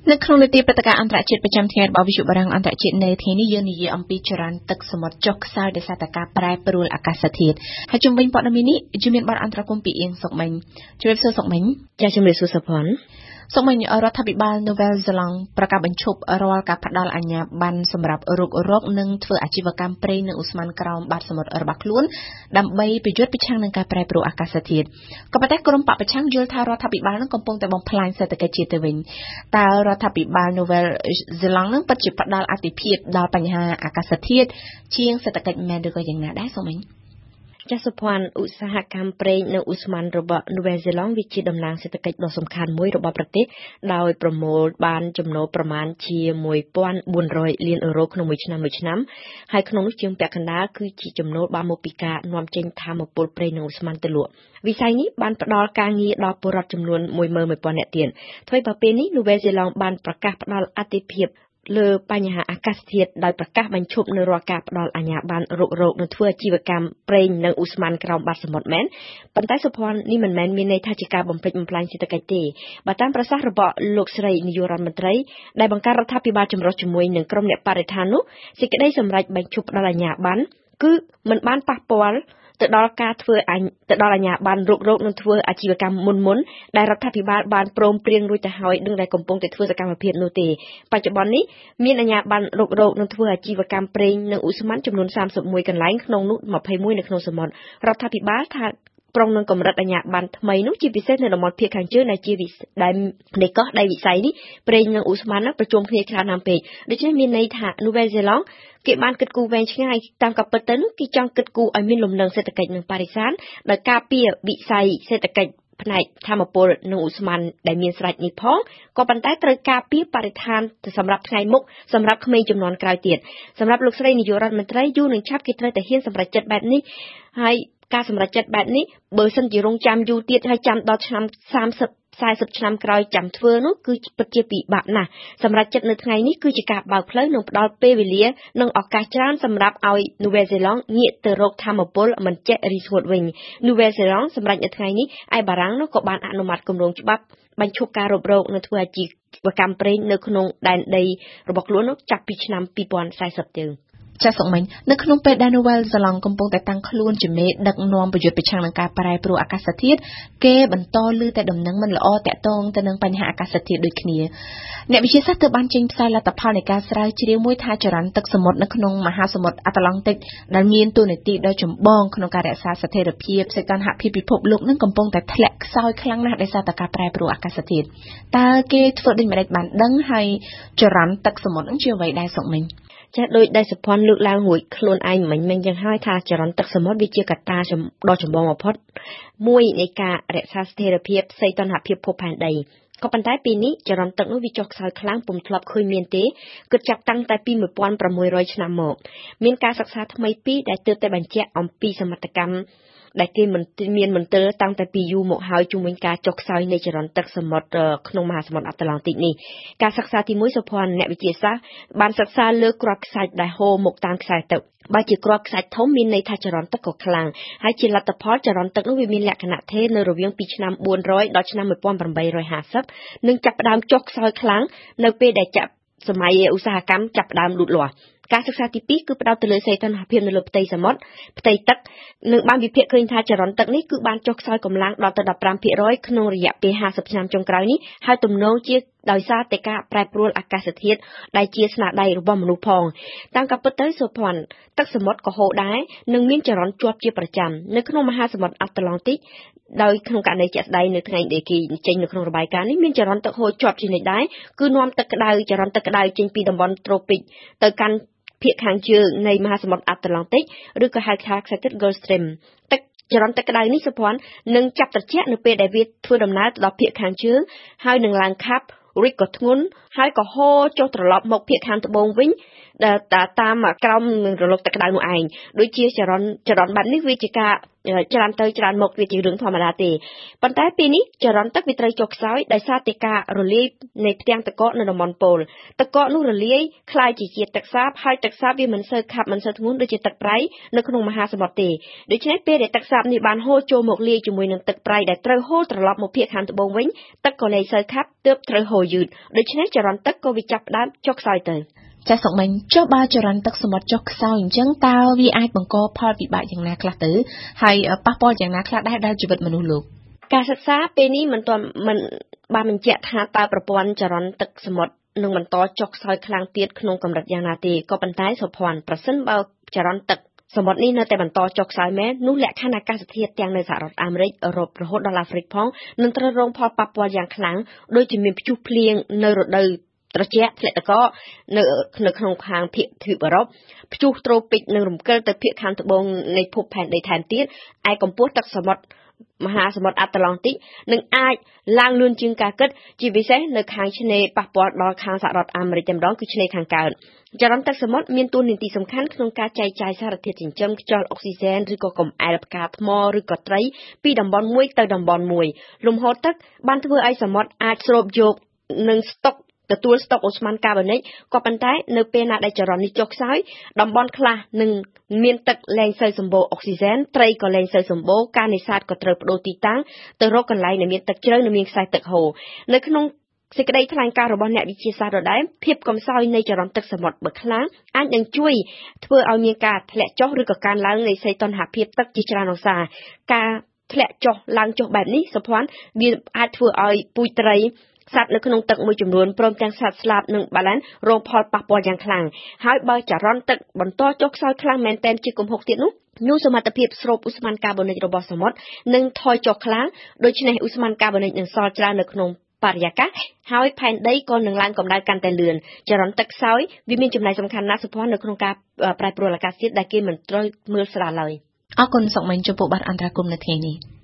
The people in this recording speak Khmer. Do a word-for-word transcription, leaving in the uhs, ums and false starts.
នៅក្នុងនីតិព្រឹត្តិការណ៍អន្តរជាតិប្រចាំថ្ងៃរបស់វិទ្យុបារាំងអន្តរជាតិនៅថ្ងៃនេះយើងនិយាយអំពីចរន្តទឹកសមុទ្រចុះខ្សោយដោយសារតែការប្រែប្រួលអាកាសធាតុហើយជំវិញព័ត៌មាននេះជំនាញបទអន្តរកម្មពីអៀងសុកមិញជំរាបសួរសុកមិញចាជំរាបសួរសុភ័ណ្ឌសុកមិញរដ្ឋាភិបាលនូវែលហ្សេឡង់ប្រកាសបញ្ឈប់រាល់ការផ្ដល់អាជ្ញាប័ណ្ណសម្រាប់រុករកនិងធ្វើអាជីវកម្មប្រេងនៅឧស្ម័នក្រោមបាតសមុទ្ររបស់ខ្លួនដើម្បីប្រយុទ្ធប្រឆាំងនឹងការប្រែប្រួលអាកាសធាតុក៏ប៉ុន្តែក្រុមបកប្រឆាំងយល់ថារដ្ឋាភិបាលនឹងកំពុងតែបំផ្លាញសេដ្ឋកិច្ចជាតិទៅវិញតើរដ្ឋាភិបាលនូវែលហ្សេឡង់នឹងពិតជាផ្ដល់អាទិភាពដល់បញ្ហាអាកាសធាតុជាងសេដ្ឋកិច្ចមែនឬក៏យ៉ាងណាដែរសុកមិញចាសុភ័ណ្ឌឧស្សាហកម្មប្រេងនៅឧស្ម័នរបស់នូវែលហ្សេឡង់វាជាតំណាងសេដ្ឋកិច្ចដ៏សំខាន់មួយរបស់ប្រទេសដោយប្រមូលបានចំណូលប្រមាណជាមួយពាន់បួនរយលានអឺរ៉ូក្នុងមួយឆ្នាំមួយឆ្នាំហើយក្នុងនោះជាងពាក់កណ្ដាលគឺជាចំណូលបានមកពីការនាំចេញថាមពលប្រេងនៅឧស្ម័នទៅលក់វិស័យនេះបានផ្ដល់ការងារដល់ពលរដ្ឋចំនួនមួយម៉ឺនមួយពាន់នាក់ទៀតថ្មីបើពេលនេះនូវែលហ្សេឡង់បានប្រកាសផ្ដល់អាទិភាពលើបញ្ហាអាកាសធាតុដោយប្រកាសបញ្ឈប់នៅរាល់ការផ្ដល់អាជ្ញាប័ណ្ណរុករកនិងធ្វើអាជីវកម្មប្រេងនៅឧស្ម័នក្រោមបាតសមុទ្រមែនប៉ុន្តែសុភ័ណ្ឌនេះមិនមែនមានន័យថាជាការបំផ្លិចបំផ្លាញសេដ្ឋកិច្ចទេបើតាមប្រសាសន៍របស់លោកស្រីនាយករដ្ឋមន្ត្រីដែលបង្កើតរដ្ឋាភិបាលចម្រុះជាមួយនឹងក្រុមអ្នកបរិស្ថាននោះសេចក្តីសម្រេចបញ្ឈប់ផ្ដល់អាជ្ញាប័ណ្ណគឺមិនបានប៉ះពាល់ទៅដល់ការធ្វើទៅដល់អាជ្ញាប័ណ្ណរុករកនិងធ្វើអាជីវកម្មមុនមុនដែលរដ្ឋាភិបាលបានព្រមព្រៀងរួចទៅហើយនឹងដែលកំពុងតែធ្វើសកម្មភាពនោះទេបច្ចុប្បន្ននេះមានអាជ្ញាប័ណ្ណរុករកនិងធ្វើអាជីវកម្មប្រេងនៅឧស្ម័នចំនួនសាមសិបមួយកន្លែងក្នុងនោះម្ភៃមួយនៅក្នុងសមុទ្ររដ្ឋាភិបាលថាប្រុងនឹងកម្រិតអាជ្ញាប័ណ្ណថ្មីនោះជាពិសេសនៅតំបន់ភាគខាងជើងដែលជាដែលនៃកោះដីវិស័យនេះប្រេងនៅឧស្ម័នប្រជុំគ្នាច្រើនណាស់ពេកដូច្នេះមានន័យថានូវែលហ្សេឡង់គេបានគិតគូរវែងឆ្ងាយតាមការពិតទៅនោះគេចង់គិតគូរឲ្យមានលំនឹងសេដ្ឋកិច្ចនិងបរិស្ថានដោយការពារវិស័យសេដ្ឋកិច្ចផ្នែកធម្មពលនៅឧស្ម័នដែលមានស្រេចនេះផងក៏ប៉ុន្តែត្រូវការពារបរិស្ថានសម្រាប់ថ្ងៃមុខសម្រាប់ក្មេងចំនួនក្រោយទៀតសម្រាប់លោកស្រីនាយករដ្ឋមន្ត្រីយូរនឹងឆាប់គេត្រូវតែហ៊ានសម្រេចចិត្តបែបនេះហើយការសម្រេចចិត្តបែបនេះបើសិនជារងចាំយូរទៀតហើយចាំដល់ឆ្នាំសាមសិប សាមសិបឆ្នាំក្រោយចាំធ្វើនោះគឺពិតជាពិបាកណាស់សម្រាប់ចិត្តនៅថ្ងៃនេះគឺជាការបើកផ្លូវនិងផ្ដល់ពេលវេលានិងឱកាសច្រើនសម្រាប់ឲ្យនូវែលហ្សេឡង់ងាកទៅរកធម្មពលមិនចេះរីស្ងួតវិញនូវែលហ្សេឡង់សម្រាប់នៅថ្ងៃនេះឯបារាំងនោះក៏បានអនុម័តគម្រោងច្បាប់បញ្ឈប់ការរករកនិងធ្វើអាជីវកម្មប្រេងនៅក្នុងដែនដីរបស់ខ្លួននោះចាប់ពីឆ្នាំពីរពាន់សាមសិបទៅចាសសុកមិញនៅក្នុងពេលដែលនូវែលហ្សេឡង់កំពុងតែតាំងខ្លួនជាមេដឹកនាំប្រយុទ្ធប្រឆាំងនឹងការប្រែប្រួលអាកាសធាតុគេបន្តលើតែដំណឹងមិនល្អតាក់ទងទៅនឹងបញ្ហាអាកាសធាតុដូចគ្នាអ្នកវិទ្យាសាស្ត្រទើបបានចេញផ្សាយលទ្ធផលនៃការស្រាវជ្រាវមួយថាចរន្តទឹកសមុទ្រនៅក្នុងមហាសមុទ្រអាត្លង់តិកដែលមានតួនាទីដ៏ចម្បងក្នុងការរក្សាស្ថិរភាពសីតុណ្ហភាពពិភពលោកនឹងកំពុងតែធ្លាក់ខ្សោយខ្លាំងណាស់ដោយសារតែការប្រែប្រួលអាកាសធាតុតើគេធ្វើដូចម្តេចបានដឹងហើយចរន្តទឹកសមុទ្រនឹងជាអ្វីដែរសុកមិញចាស់ដោយដែលសុភ័ណ្ឌលើកឡើងរួចខ្លួនឯងមិញមិញយ៉ាងហើយថាចរន្តទឹកសមុទ្រវាជាកត្តាដ៏ចម្បងបំផុតមួយនៃការរក្សាស្ថិរភាពសីតុណ្ហភាពភពផែនដីក៏ប៉ុន្តែពេលនេះចរន្តទឹកនោះវាចុះខ្សោយខ្លាំងពុំធ្លាប់ឃើញមានទេគិតចាប់តាំងតែពីmột nghìn sáu trămឆ្នាំមកមានការសិក្សាថ្មីពីរដែលទើបតែបញ្ជាក់អំពីសមត្ថកម្មដែលគេមិនមានមន្ទិលតាំងតែពីយូរមកហើយជុំវិញការចុះខ្សោយនៃចរន្តទឹកសមុទ្រក្នុងមហាសមុទ្រអាត្លង់តិកនេះការសិក្សាទីមួយសុភ័ណ្ឌអ្នកវិទ្យាសាស្ត្របានសិក្សាលើគ្រាប់ខ្សាច់ដែលហូរមកតាមខ្សែទឹកបើជាគ្រាប់ខ្សាច់ធំមានន័យថាចរន្តទឹកក៏ខ្លាំងហើយជាលទ្ធផលចរន្តទឹកនោះវាមានលក្ខណៈថេរនៅរវាងពីឆ្នាំបួនរយដល់ឆ្នាំmột nghìn tám trămห้าสิบនិងចាប់ផ្ដើមចុះខ្សោយខ្លាំងនៅពេលដែលចាប់សម័យឧស្សាហកម្មចាប់ផ្ដើមលូតលាស់ការសិក្សាទីពីរគឺផ្ដោតទៅលើសីតុណ្ហភាពនៅលើផ្ទៃសមុទ្រផ្ទៃទឹកនិងបានវិភាគឃើញថាចរន្តទឹកនេះគឺបានចុះខ្សោយកម្លាំងដល់ទៅដប់ប្រាំភាគរយក្នុងរយៈពេលห้าสิบឆ្នាំចុងក្រោយនេះហើយទំនងជាដោយសារតែការប្រែប្រួលអាកាសធាតុដែលជាស្នាដៃរបស់មនុស្សផងតាមការពិតទៅសុភ័ណ្ឌទឹកសមុទ្រក៏ហូរដែរនិងមានចរន្តជាប់ជាប្រចាំនៅក្នុងមហាសមុទ្រអាត្លង់តិកដោយក្នុងករណីជាក់ស្ដែងនៅថ្ងៃដែលគេចេញនៅក្នុងរបាយការណ៍នេះមានចរន្តទឹកហូរជាប់ជានិច្ចដែរគឺនាំទឹកក្តៅចរន្តទឹកក្តៅចេញពីតំបន់ត្រូពិកទៅកាន់ភាគខាងជើងនៃមហាសមុទ្រអាត្លង់តិកឬក៏ហៅថាខ្សែទឹក Gulf Stream ទឹកចរន្តទឹកក្តៅនេះសុភ័ណ្ឌនឹងចាប់ត្រជាក់នៅពេលដែលវាធ្វើដំណើរទៅដល់ភាគខាងជើងហើយនឹងឡើងខាប់រីកក៏ធ្ងន់ហើយក៏ហូរចុះត្រឡប់មកភាគខាងត្បូងវិញតាមក្រោមនឹងរលកទឹកក្តៅនោះឯងដូចជាចរន្តចរន្តបាត់នេះវាជាការច្រើនទៅច្រើនមកវាជារឿងធម្មតាទេប៉ុន្តែពេលនេះចរន្តទឹកវាត្រូវចុះខ្សោយដោយសារតែការរលាយនៃផ្ទាំងទឹកកកនៅតំបន់ប៉ូលទឹកកកនោះរលាយคล้ายជាជាតិទឹកសាបហើយទឹកសាបវាមិនសូវខាប់មិនសូវធ្ងន់ដូចជាទឹកប្រៃនៅក្នុងមហាសមុទ្រទេដូច្នេះពេលដែលទឹកសាបនេះបានហូរចូលមកលាយជាមួយនឹងទឹកប្រៃដែលត្រូវហូរត្រឡប់មកភាគខាងត្បូងវិញទឹកក៏លែងសូវខាប់ទើបត្រូវហូរយឺតដូច្នេះចរន្តទឹកក៏វាចាប់ផ្ដើមចុះខ្សោយទៅចាសសុកមិញចុះបើចរន្តទឹកសមុទ្រចុះខ្សោយអញ្ចឹងតើវាអាចបង្កផលវិបាកយ៉ាងណាខ្លះទៅហើយប៉ះពាល់យ៉ាងណាខ្លះដែរដល់ជីវិតមនុស្សលោកការសិក្សាពេលនេះមិនទាន់មិនបានបញ្ជាក់ថាតើប្រព័ន្ធចរន្តទឹកសមុទ្រនឹងបន្តចុះខ្សោយខ្លាំងទៀតក្នុងកម្រិតយ៉ាងណាទេក៏ប៉ុន្តែសុភ័ណ្ឌប្រសិនបើចរន្តទឹកសមុទ្រនេះនៅតែបន្តចុះខ្សោយមែននោះលក្ខខណ្ឌអាកាសធាតុទាំងនៅសហរដ្ឋអាមេរិកអឺរ៉ុបរហូតដល់អាហ្វ្រិកផងនឹងត្រូវរងផលប៉ះពាល់យ៉ាងខ្លាំងដូចជាមានព្យុះភ្លៀងនៅរដូវត្រជាក់ធ្លាក់ទឹកកកនៅនៅក្នុងខាងភាគទ្វីបអឺរ៉ុបព្យុះត្រូពិកនឹងរំកិលទៅភាគខាងត្បូងនៃភពផែនដីថែមទៀតឯកម្ពស់ទឹកសមុទ្រមហាសមុទ្រអាត្លង់តិកនឹងអាចឡើងលឿនជាងការគិតជាពិសេសនៅខាងឆ្នេរប៉ះពាល់ដល់ខាងសហរដ្ឋអាមេរិកតែម្ដងគឺឆ្នេរខាងកើតចរន្តទឹកសមុទ្រមានតួនាទីសំខាន់ក្នុងការចែកចាយសារធាតុចិញ្ចឹមខ្យល់អុកស៊ីហ្សែនឬក៏កំអែលផ្កាថ្មឬក៏ត្រីពីតំបន់មួយទៅតំបន់មួយលំហូរទឹកបានធ្វើឲ្យសមុទ្រអាចស្រូបយកនិងស្តុកទទួលស្តុកអូស្មန်កាបូនិកក៏ប៉ុន្តែនៅពេលណាដែលចរន្តនេះចុះខ្សោយតំបន់ខ្លះនឹងមានទឹកលែងសូវសម្បូរអុកស៊ីហ្សែនត្រីក៏លែងសូវសម្បូរការនេសាទក៏ត្រូវប្តូរទីតាំងទៅរកកន្លែងដែលមានទឹកជ្រៅនិងមានខ្សែទឹកហូរនៅក្នុងសេចក្តីថ្លែងការណ៍របស់អ្នកវិទ្យាសាស្ត្រដដែលភាពកំសោយនៃចរន្តទឹកសមុទ្របើខ្លាំងអាចនឹងជួយធ្វើឲ្យមានការធ្លាក់ចុះឬក៏កើនឡើងនៃសីតុណ្ហភាពទឹកជាច្រើនអង្សាការធ្លាក់ចុះឡើងចុះបែបនេះសុភ័ណ្ឌវាអាចធ្វើឲ្យពូជត្រីសត្វនៅក្នុងទឹកមួយចំនួនព្រមទាំងសត្វស្លាបនិងបាឡែនរងផលប៉ះពាល់យ៉ាងខ្លាំងហើយបើចរន្តទឹកបន្តចុះខ្សោយខ្លាំងមែនទែនជាគំហុកទៀតនោះនោះសមត្ថភាពស្រូបឧស្ម័នកាបូនិករបស់សមុទ្រនឹងថយចុះខ្លាំងដូច្នេះឧស្ម័នកាបូនិកនឹងសល់ច្រើននៅក្នុងបរិយាកាសហើយផែនដីក៏នឹងឡើងកម្ដៅកាន់តែលឿនចរន្តទឹកខ្សោយវាមានចំណែកសំខាន់ណាស់សុភ័ណ្ឌនៅក្នុងការប្រែប្រួលអាកាសធាតុដែលគេមិនត្រូវមើលស្រាលឡើយអរគុណសុកមិញចំពោះបទអន្តរាគមន៍នៅថ្ងៃនេះ